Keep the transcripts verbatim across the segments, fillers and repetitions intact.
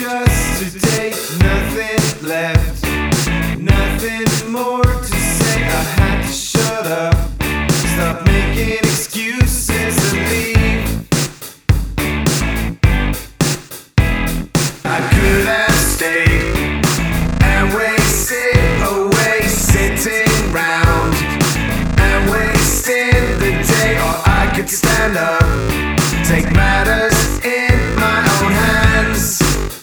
just today, nothing left, nothing more to say. I had to shut up, stop making excuses and leave. I could have stayed and wasted away, sitting round and wasting the day. Or I could stand up, take matters in my own hands.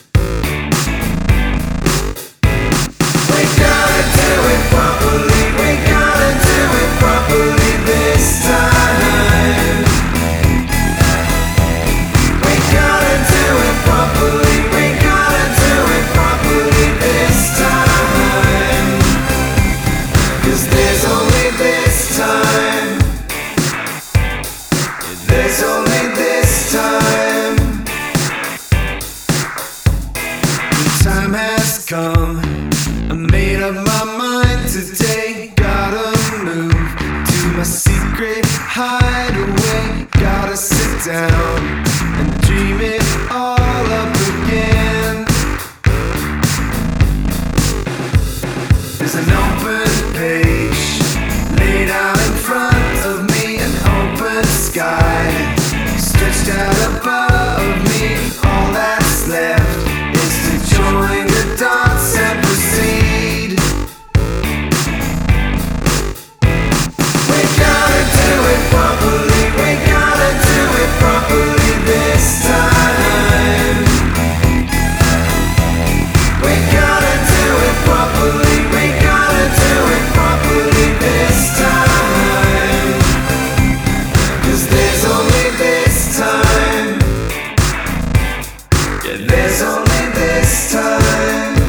We gotta do it properly, we gotta do it properly this time. We gotta do it properly, we gotta do it properly this time. 'Cause there's only this time, there's only this time. The time has come, I made up my mind today. Gotta move to my secret hideaway. Gotta sit down and dream it all up again. There's an open page laid out in front of me, an open sky stretched out above me. All that's left is to join the dots and proceed. We gotta do it properly, we gotta do it properly this time. We gotta do it properly, we gotta do it properly this time. 'Cause there's only this time, yeah, there's only this time.